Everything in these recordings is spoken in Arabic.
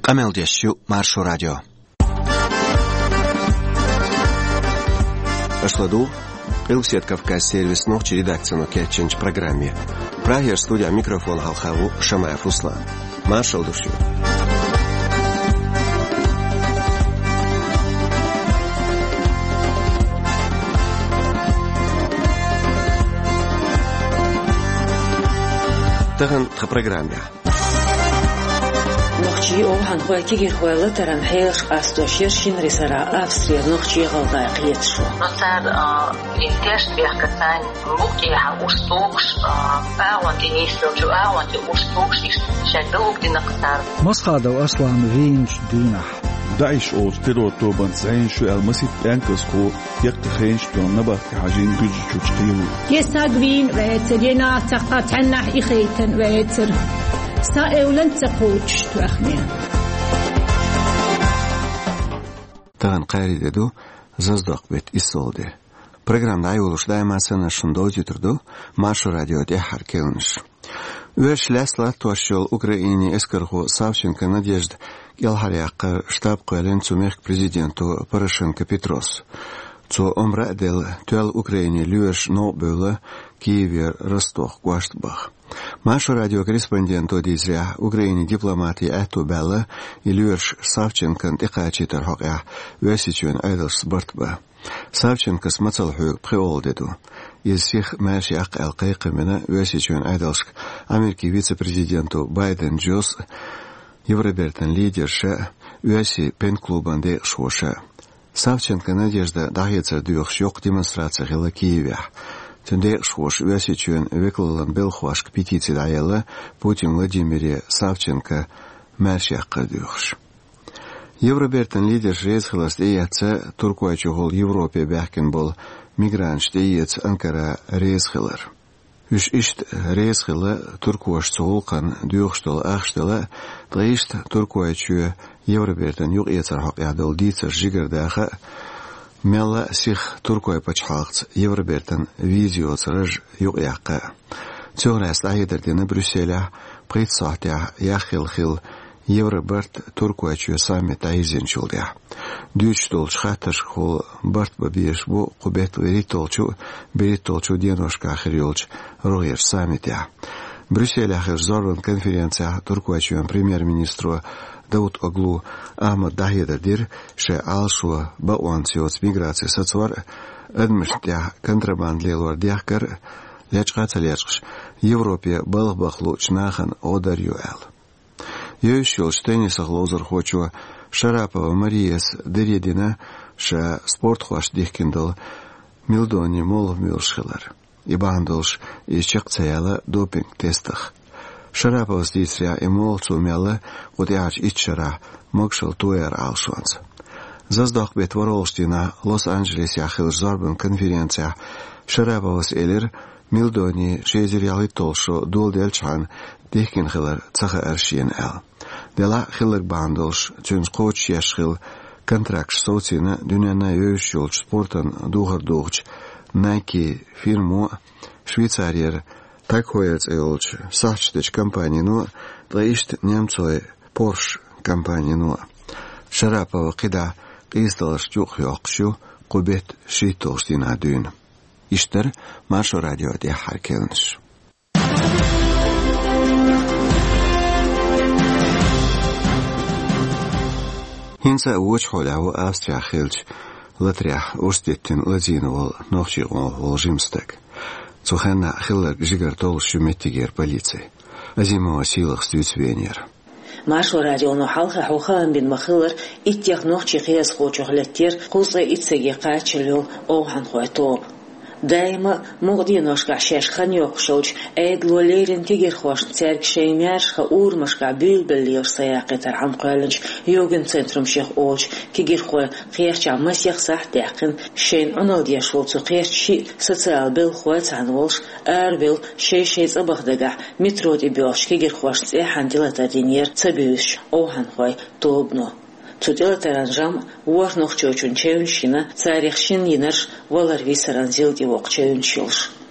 Камелдещу Маршу радио. Ашладу Илсет Кавказ сервис ночи редакцию кетченч программе. Прагер студия микрофон Халхаву Шамаев Услан. Маршал душу. Таган в программе. نخشي أوهن خواكي خوالة ترى محيش أستوشير شين رسالة أفسرير نخشي غلطة قيتشو. نصار إنتاج بيحكتان ممكن حوستوكش أعوان تنيسل جو أعوان تأوستوكش شادوك دي نقطار. مسخادة وأصلا فينش دينح. داعش أو ستيروتو بنسعين شو المسيط أنكسكو يقتخينش بيون نبات كحاجين جوجي تشتيو. يستاقبين ويتر ينا تقات عنح إخيتن ويتر. سائولن تقوتش تأخمين. تغن قاري دو زازدق بيت إصالده. Программ дайулуш даймасына шундози турду Маршу радио де харкелнш. Уэш лесла туашел Украине эскарху Савченко Надежда Ялхаряка штаб коален цумех президенту Порошенко Петрос. Цо омра дел туэл Украине люэш но было Киевер Ростов Гуаштбах. Маршу радио корреспонденту дизря Украине дипломатии эту белла и люэш Савченко дикачитер хокя весичуэн айдалс бартба. Савченко смацалху приолдеду. Из всех маршиак алкайкамена весичуэн айдалск америки вице-президенту Байден Джос Евробертен лидерша веси пен-клубан де шоша. Савченко Надежда дахецер дюхшок демонстрация хила Киеве. Тенде шош весичуэн веклалан белхвашк петиции даяла Путин Владимире Савченко маршиак дюхш. Евробертен лидер резхилас деяца туркуачугол Европе бяхкен бол мигрант деяц Анкара резхилар. Үш ишт резхила туркуаш цулкан дюхштол ахштала дришт туркуачу Евробертен юг яцар хак ядол дицер жигардаха мела сих туркуай пачхалц Евробертен видео цраж юг яка. Цограс айдерден Брюсселя притсахтя яхил Евроберт Туркуачу саммит айзенчулдя. Дючтол шхаташ хол барт бабиеш бо кубет беритолчу деношка хриолч роер саммитя. Брюссель ахер зорван конференция Туркуачу премьер-министру Дауд Оглу Ахмад Дахедер ше алшуа бауансиоц миграции соцвар адмиштя контрабанд лелор дяхкар лячкаца лячкш Европе балбахлу чнахан одарюэл. Йошел штенниса глозер хочу Шарапова Мариес Дередина ша спорт хош дихкиндал Милдони молов милшхилар. Ибандолш и чекцаяла допинг тестах. Шарапова здисря и молцу мяла удяч ичара могшел туэр алшуанс. Заздах бет воролштина Лос-Анджелес яхил зорбан конференция Шараповас элер Милдони шезеряли толшо дулдельчан дихкин хилар цаха аршиен эл. Дела хилар бандолш чунс коч яшхил контракт социна дюняна йошол спортан духар духч Nike фирму Швейцариер такоец элч сачтеч компанию дришт немцой Porsche компанию Шарапова кида кисталш чух йокшу кубет шитоштина дюн. Иштер Маршу радио де харкелнш. Хинца уч холяу Австрия хилч латрях устеттин ладиновал новчигол волжимстек. Цухена хиллер жигартол шуметигер полиции. Азимова силах стюцвенер. Маршу радио нухалха хухан бин махилер иттях нохчи хиас хочохлеттер кузы итсеги качылю охан хойто. Дайма мугдиношка шешхан йокшоч эйдлолерин тигер хош церк шеймяршха урмашка бülbellier саяқетар анқалынч йоген центрум шех олч тигер хой қиерча масяқ сахтяқин шейн аналдия шолцу қиерчи социал бел хой цанволш арбел шейшей цабахдага метроди бёш тигер хош цехан дилатадинер цабюш охан хой тобно. Цудела таранжам уарнох чочун чевншина царихшин йинарш валарви саранзил дивок чевншилш.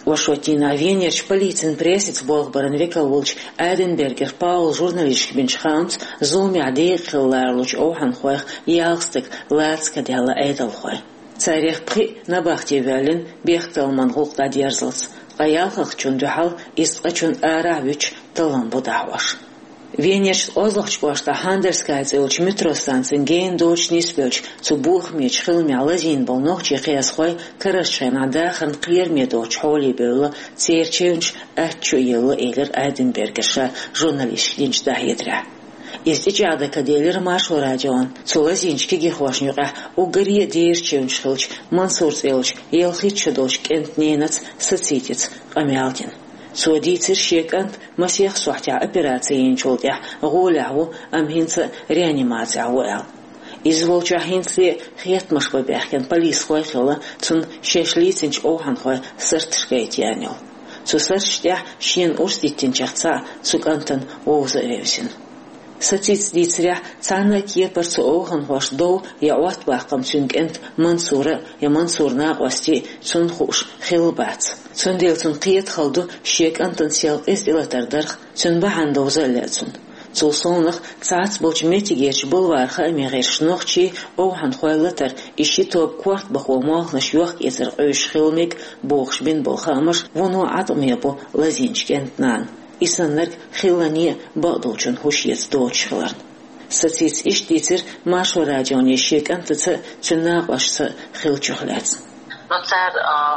Вашотина Венерч полицин пресец Болгбаран Векалвулч Эдинбергер Паул журналист бинч Хамс зуми адеq ларлуч охан хоих ялстык ларцка дела эдалхой. Царих при набахтевелин бехталман гулта дерзлц. Аялхах чундухал истqachun аравич талан будаваш. Венерч озлохчбашта Хандерскайцелч метростанцин ген дочниспелч цу бухмеч хилмялазин болнохчи қиясхой карашчен адахан қиермедоч холи бөлі церченч әтчу елі ейлер Эдинбергерша журналист динч дахедра. Истичада каделер Машу радион цулазинчки гихвашнюqa угри дерченч хилч Мансурцелч елхичдоч кентненац сацитец амялкин. Судицер шекант масех сухтя операциин чолтя гуляву амхинца реанимация уэл. Изволча хинцли хетмаш бабяхкен полис хойхила цун шешлицинч оханхой сыртшкейтянил. Цу сырштя шин урститтинчахца цукантан оузавевсин. Сациц дицря цана кепарцу оханхош доу я уатбахкам цунгент Мансура я Мансурна гости цун хуш хилбац. Цун дел цун қиет халду шек антон сел эстилатардарх цун бахандау залецун. Цул сонах цац болч метигерч болварха амегершнохчи охан хойлатар иши топ кварт бахо махнаш юах эзер ойш хилмик бохш бин болхамаш вону атомебо лазинчкентнан. Исаннарк хилани бадолчун хушец дочхларн. Сациц иштицер Машу радионе шек антыца цуннaqashsa хилчухлац. Но цар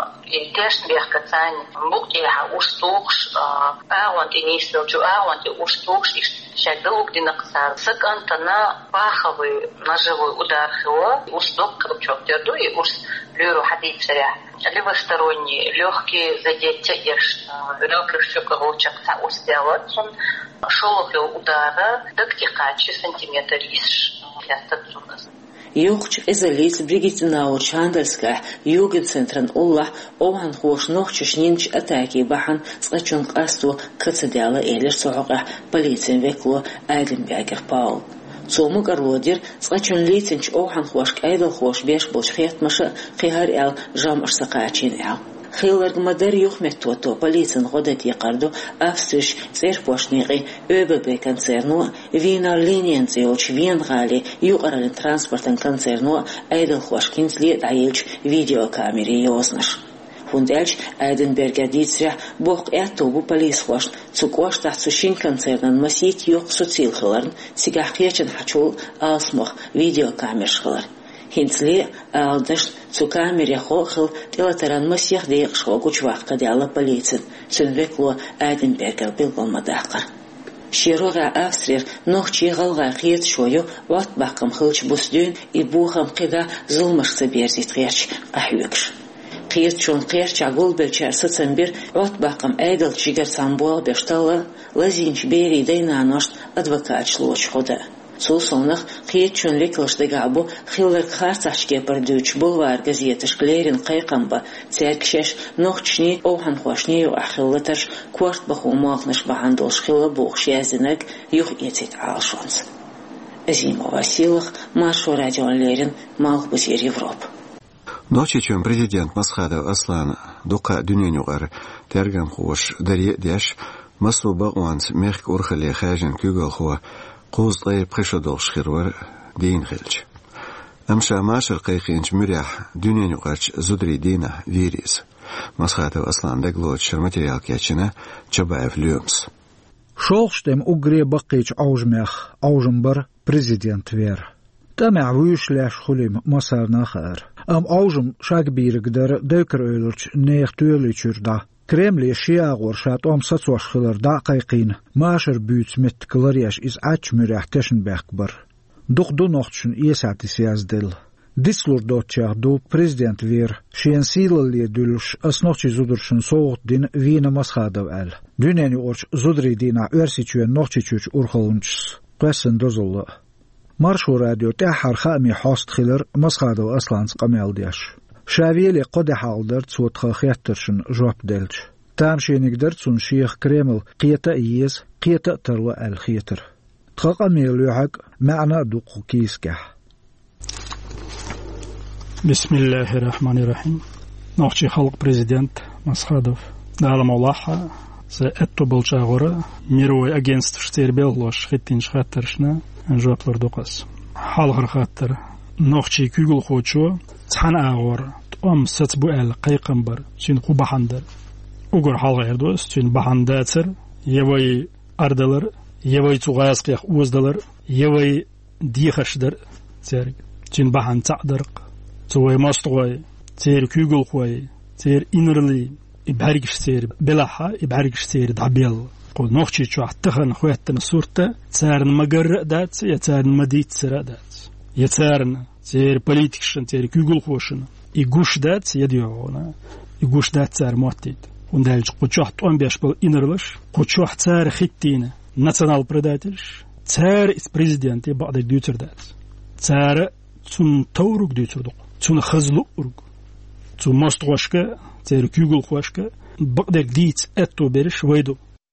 илтешн бехкацань муктиха устукш агвантинистел чу агванти устукш шадук динаксар сакантана паховый ножевой удар хила устук крупчоктерду и урс люру хадид царя левосторонний легкий задеть еш рёклышчуковочакца устелот он шолохил удара дактикачи сантиметр иш ястацунас. Юхч эзалиц Бригитинаур Чандальска Югенцентрен Улла охан хош нохчиш нинч атаки бахан сqachun qastу кацадяла элер соога полицин векло Эдинбергер Паул. Цомук арлодер сqachun лицинч охан хош кайдал хош беш болч хетмаша қихар эл жам арсақачин эл. خيلرق مدار يخمت توتو полицин غدتي قردو أفسش سير بوشنيقي أوببي كانسيرنو فينا لينيان زيوش فين غالي يقرالين ترانسبورتن كانسيرنو أيدل خوشكينز ليد عيلش فيديو كاميري يوزنش Hundέλч Эдинберга дицря бог эттобу полис хош цукош тахцу шинканцернан масит юк социлхларн сигахьячен хачул асмох видеокамершхлар. Хинцли алдаш цукамере хохил телатаран масих дейк шогуч вахка дяла полицин сөнвекло Эдинбергер билгомадахкар. Широга Австрия нохчи галга хиет шою ват бакам хилч бусдün и бухам кида зулмашса берзит герч ахюкш. Қиет чон қиерч агул белчер сыцамбир ват бакам эдл чигер самбуал бештала лазинч бери дейна ношт адвокат лоч хода. Сулсонах қиет чон леклышты габу хиллер харцашке пердюч булвар газеташ клерин қайқамба церкшеш нохчни охан хошни ахиллаташ кварт баху махнаш бахандолш хилла бухш язинак юх етит алшонс. Зима Василах, Машу радион Лерин, Малхбусир Европ. Дочичен президент Масхадов Аслан дука дюненюгар тергам хуш дарье деш масу багуанс мехк урхали хажен кюгал хуа قوز طيب خشدول شخيرور دين خلج أمشى ماشر قيقينش مريح دنيا نقاش زدري دينا فيريز مسخاتو أصلا دقلوش الماتريال كياتشنا جبايف اليومس شولشتم أغري بقيج أوجمخ أوجمبر بريزيدنت وير تمع ويش لاش خليم مسار ناخر أوجم شاك بيرقدر دوكر أولرش نيخ توليشور دا كريملي شياغور شات ساتوش خلر دا قيقين ماشر بيوت مت كلارياش إز أتش مريح تشن بيخبر دوخ دو نوختشن إيساتي سيازدل ديسلور دوتشاغ دو بريزيدنت وير شين سيلل لي دولش أسنوخشي زودرشن صوت دين فينا مسخادو أل دونيني أورش زودري دينا أرسيچوين نوختشي چوش أورخلونشس قسن دوزل مارشو راديو تاحر خامي حاست خلر مسخادو أصلانس قميل دياش شاويلي قد حالدر صوت خياترشن جواب دلش تامشي نقدر تون شيخ كريمل قيتا إيز قيتا ترلو الخيتر تخاق ميلو حق معنى دوقو كيسكح بسم الله الرحمن الرحيم نوخشي خلق بريزيدنت مسخادف دالا مولاحة سأتو بالشاغورة ميروي أجنست شتير بيلوش خيتين شخاترشنا نجواب لردوقس حالغر خاطر نوخشي كيغل خوتشو تحن آغور تقوم ستبو آل قيقنبر تين قو بحندر وقر حالغ إردوس تين بحنداتر يوي أردلر يوي تغاز قيخ وزدلر يوي ديخشدر تير تين بحن تعدرق توي مستوي تير كيغل خوي تير إنرلي إبهاريكش تير بلاحة إبهاريكش تير دعبيل قول نوخشي شو احتخن خواتنا صورته تسارن مقرق دات يتارن مديت سرا دات يتارن تير بوليتيكشن تير كيغل خوشن يقوش دات يديونا يقوش دات تار موتيد وندالج قوشوح تقوم بيش بل إنرلش قوشوح تار خيتين ناسيونال بريداترش تار إس بريزيدنتي بعد ديوتر دات تار تون تورق ديوتر دوق تون خزلو أرق تون مستغوشكا تير كيغل خوشكا بعد ديت أتو بيرش ويدو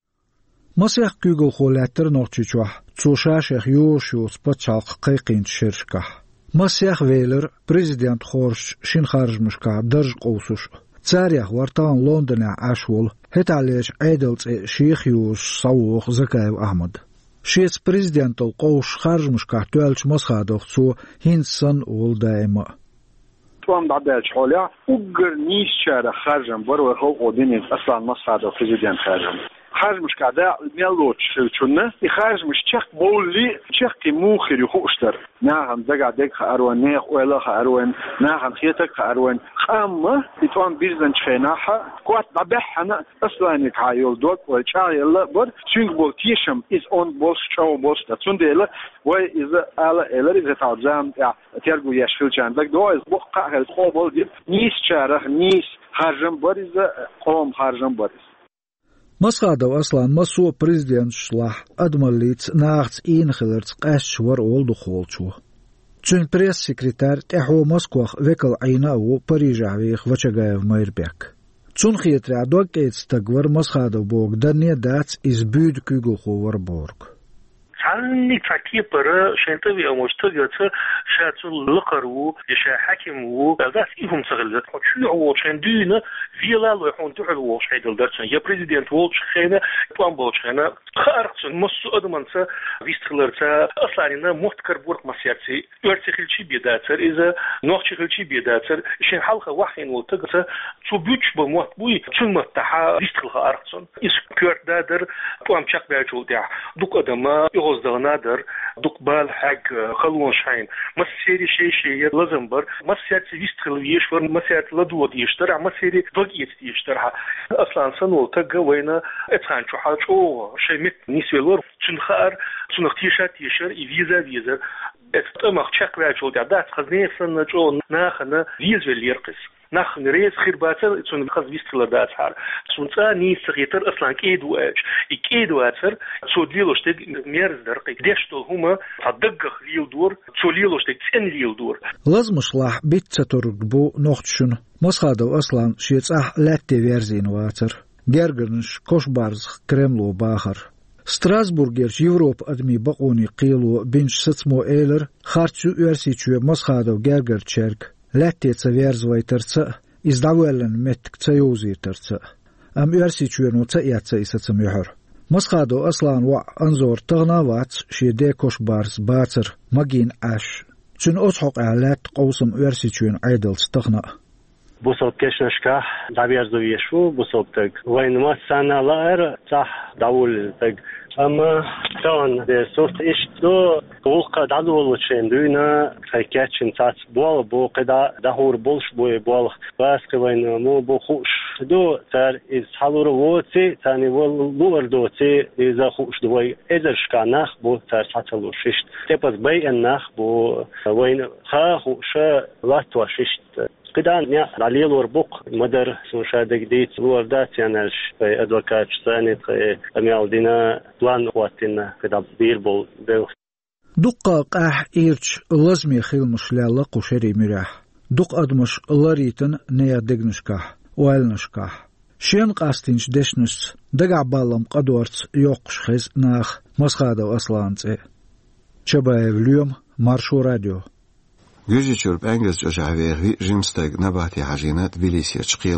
مسيح كيغل خولاتر نوخشيشوح تسوشاشيخ يوشيو سبتشالق قيقين تشيرشكح مسيح ويلر بريزيدنت خورش شين خارج مشكا درج قوسوش تاريخ ورطان لندن عاشول هتعليش عيدلت شيخ يوش صوخ زكايو أحمد شيس بريزيدنت القوش خارج مشكا توالش مسخادوخ تسو هينسن أول دائما توام دعدالش حوليا وقر نيس شارع خارجم برو خلق وديني أصلا مسخادوخ بريزيدنت خارجم خارج مش قاعدة ميلوتش شلتشنا يخارج مش تشك بولي تشك موخر يخوشتر ناهم زقع ديك خاروان نيخ ولا خاروان ناهم خيتك خاروان خامة يتوان بيرزن شخيناها قوات نبحنا أصلا يكعيول دوك والشاي الله بر سينغ بول تيشم إز أون بولس شو بولس تسوندي الله وإذا إلا إذا تعزام تيرجو يشفيل جاندك دو إز بقى هالخو بول ديب نيس شارخ نيس خارجم بريز قوم خارجم بريز مسخادو أصلا مسو بريزيدنت شلاح أدماليت ناغت إنخلرت قاش ور أول دخولشو تشن بريس سكرتار تحو مسكوخ وكل عيناو بريجاويخ وچگايف ميربيك تشن خيترع دوك إتستقور مسخادو بوغ دانيا دات إزبود كيغو خور بورغ عني كيبر شنتبي أو مشتغل شاتل لقرو يشا حكمو بس إيهم سغلت شو هو شندينا فيلا لو يحون تحلو شيدل درسن يا بريزيدنت وولش خينا بلان بولش خينا خارقسن مسو أدمنسا ويستخلرتا أصلا إننا مفتكر بورق مسياتي ارتخلشي بيداتر إذا نوخشخلشي بيداتر شن حلقة وحين وتقصى تبوش بموت بوي شن متحا ويستخلها أرقسن إس كيرت دادر بوام شاق بيجول دع دوك أدما يغزدغنادر دوك بال حق خلون شاين مسيري شيء لازمبر مسياتي ويستخل يشور مسيات لدود يشترع مسيري ضغيت يشترع أصلا سنو تقى وينا اتخان شو حال شو شيء مت نسويلور شنخار شنختيشات يشر فيزا اتمخ شاق بيجول دع دات خزنية سنة جو ناخنا فيزا اللي يرقص ناخن ريز خير باتر تون خز ويستخل دات حار تون ثاني سغيتر أصلا كيدو اج كيدو اتر تون ليلوش تج ميرز درقي ديشتو هما تدقخ ليل دور تون ليلوش تج تن ليل دور لازم شلاح بيت ترقبو نوختشن مسخادو أصلا شيت لاتي فيرزين واتر جرجرنش كوش بارز كريملو باخر ستراسبورغيرش يوروب أدمي بقوني قيلو بنش ستمو إيلر خارتشو يرسيتشو مسخادو جرجر تشيرك لاتي تسويرز ويترتسأ إزدعوالن متك تيوزي ترتسأ أم يرسيتشو ينو تأيات إستم يحر مسخادو أصلا أنظر تغناوات شي ديكوش بارز باتر مجين عاش شن أصحق علات قوسم يرسيتشو ين عيدل تغنى بوصوب كشنشكا دعبير زو يشو بوصوب تق وين ما سانا لائر صح دعول تق أما كان ده صورت إيش دو قولك دعول وشين دونا خيكاتشن تات بوال بو قدا دهور بولش بو بوال بس كوين مو بو خوش دو تر إز حلور ووتي تاني واللور دوتي إذا خوش دوي إذا شكا نخ بو تر ساتلو ششت تبز بي النخ بو وين خا خوشة لاتوا ششت قدان يا علي الوربوق مدر سوشادك ديت الوردات يعني ادوكات ثاني اميال دينا بلان واتنا كده بيربل بيل دقاق ايرش لازم يخيل مشلال قشري مراح دق ادمش لاريتن نيا دغنشكح والنشكح شين قاستينش دشنس دغع بالم قدورت يوقش خز ناخ مسخادو اصلانص چبايف اليوم مارشو راديو جوجي شرب انجز جوجعويغي جيمستاق نباتي عجينات بليسيا تشقيلوه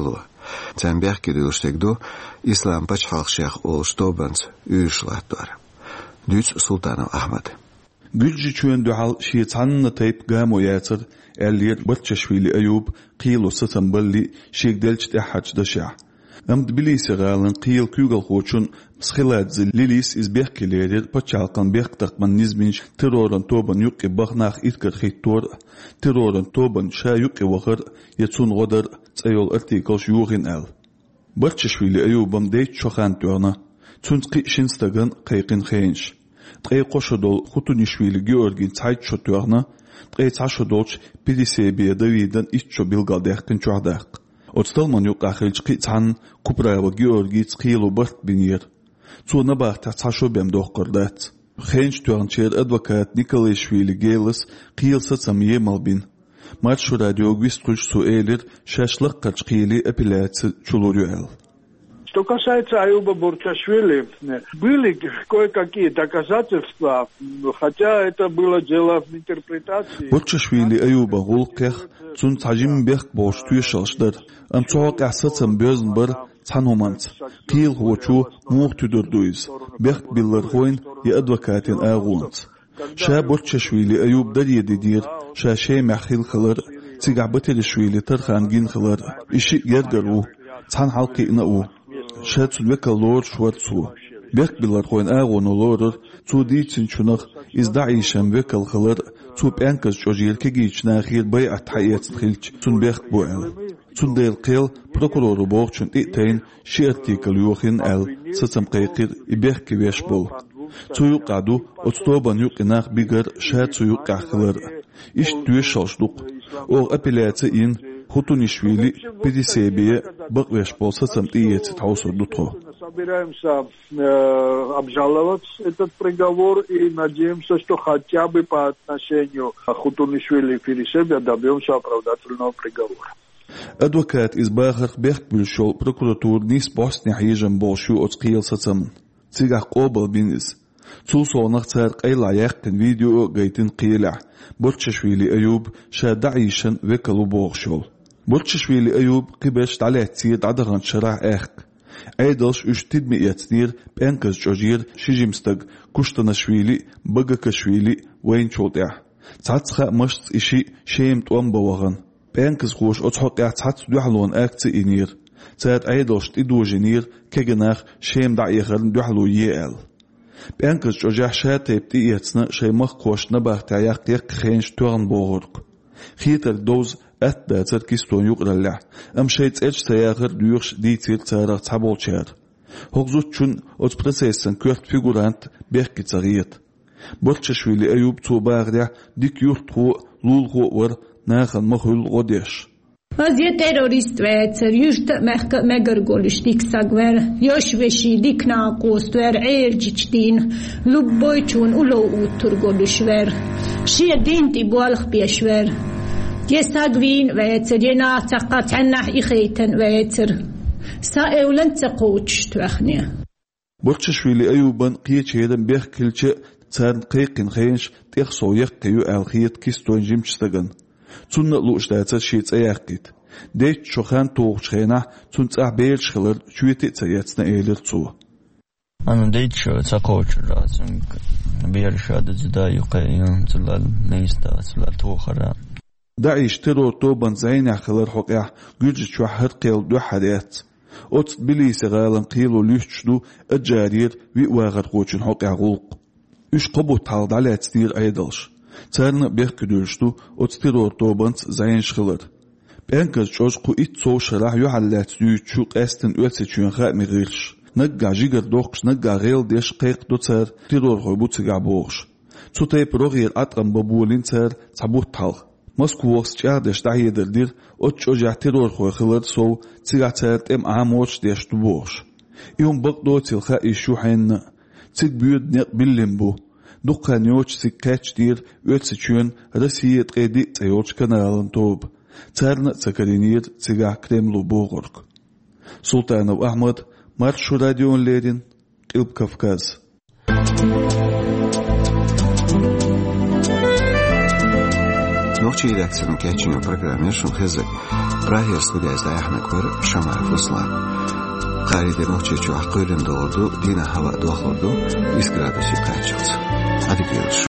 Sen bähkidüstegdu İslam paçhalq şeyh ol stobans üyüşlatlar. Düz Sultanov Ahmed. Gülci çöndü hal şeytanını tayıp gamo yatır. Elliyer Barçashvili Ayub qiylu satan balli sheegdelch tahaj dasha. Amd bilisi galan qiyl kugal xochun skhilad lilis is berkeledir pachalqan berqtaqman nizminch terroran toban yuqi baghnaq itkar khittor terroran toban sha yuqi waqar yatsun godar tsayol artikal shugin al. Barçashvili Ayubam deyt chokhan tuana tsunqi shinstagan qayqin khaynch. Tqay qoshadol Khutunishvili Georgin tsayt chotuarna Qeitsashodolch PDCB Davidan itcho bilgaldaqin chuadaq. Otstalman yuqakhilch qitsan kuprava Georgi tskhilu bart binir. Tsuna baqta tsashobem doqqordat. Khench tuancher advokat Nikolashvili Gelis qiyilsa samye malbin. Matshu radio gwistqulch suelir shashlaq qachqili апелляция чулурюэл. Что касается Аюба Барчашвили, были кое-какие доказательства, хотя это было дело в интерпретации. Барчашвили Аюба гулқех цун тажим бех боштуй шалшдар. Амцоқ асацам безнбар цаноманц. Қил хочу мухтудурдуиз. Бех биллар хойн и адвокатин агунц. Ша Барчашвили Аюб дадидир, ша шей махил хылар, цигабатили швили тархан гин хылар. Иши гергару, цан халқи инау. Шатс века лор шварцу. Бек билар хойн агону лорер, цу дицин чунах издаишам векал хылар, цу пянказ чожирке гична хир бай атхаят хилч, цун бек буэл. Цун дейл қил прокурору боғчун итейн ши артикл юхин ал, сацам қайқир и бек кевеш бол. Цу юқаду, отстобан юқинах бигар шатсу юқахылар. Иш дуеш шалшдук. Оғ апелляция ин Хутунишвили PDCB баквеш болса самтиец таусурдутро. Собираемся обжаловать этот приговор и надеемся, что хотя бы по отношению Хутунишвили и PDCB добьемся оправдательного приговора. Адвокат из Бахар Бехбюльшол прокуратур нис постни хижем болшу отскил сацам. Цигах обал бинис. Цулсонах цар қайла яқтын видео гайтин қиля. Барчашвили Аюб шадайшан векалу боғшол. Барчашвили Аюб قبش تعليتير عدغن شرع اخ. ايدلش اشتد مئتنير بانكز جوجير شجمستق كشتنشويلي بغكشويلي وين شوطع. تعتخا مشت اشي شيم توان بوغن. بانكز خوش اتحقع تعت دوحلون اكت انير. تعت ايدلش تدو جنير كجناخ شيم دعيخرن دوحلو يال. بانكز جوجيح شاتيب تيئتنا شيمخ خوش نباخ تعيق يق خينش توغن بوغرق. خيتر دوز أتباتر كيستون يقرلع أم شيت إيش سياغر ديوش ديتير تارغ تابولشار هغزوت چون أت برسيسن كورت فيغورانت بيخكي تغييت برچشويلي أيوب تو باغدع ديك يورتخو لولغو ور ناخن مخول غوديش Azje terrorist väcer, just megergolish dik sagver, joshveshi dik naqostver, ergichtin, lubboychun ulo uturgolishver, shirdinti bualch bieshver. Gesagvin väcer, jenataqat annah ikhaytan väcer. Sa eulen taqoch tuakhnia. Barchashvili Ayuban qiyechedan bexkilche tsarn qiqin khaynsh tiq soyaq kayu alkhiyat kiston jimchtagan. Цунна луштаца шиц аяккит. Дейт шохан тоғчхена цун цахбел шхылыр чуети цаяцна эйлер цу. Ана дейт шо цакоучра цун биршад зда юқайям цлал нейста цлал тоხара. Даиш террор тобан зайна хылыр хоқя гүж чухар қил ду хадят. От билиси галан қилу лүчду аджарир ви вагар қочин хоқя гулқ. Үш қобу талдалат стир айдалш. Царны бехкүдүшту отстирор тобанц зайын шхылыр. Бэнказ чошку ит соушарах юхаллат дүйчу қастын өтсечуен хатми ғилш. Нагга жигар доқш, нагга ғил деш қиқ дуцар тирор хойбу цига боғш. Цутай прогир атқан бабуылин цар цабут талх. Москвоқс чардеш дахедердир от чожах тирор хой хылыр соу цига цар тем амоч дешту боғш. Ион бақ доцилха ишу хайнна. Циг бүйд неқ биллин бу. Дукан йоч сиккач дир өтсечуен Россият қеди цайоч каналын тоб. Царна цакаринир цига Кремлу боғырк. Султанов Ахмад, Маршу радион Лерин, Илб Кавказ. نوچی редакцияның кәчиңі программер шын хызы Прахер студиясында Ахмеквар Шамаев Руслан. Қариде нөчі чу аққойрын доғырду, дина хава доғырду, 20 градусы қайчылды. Ады келіш.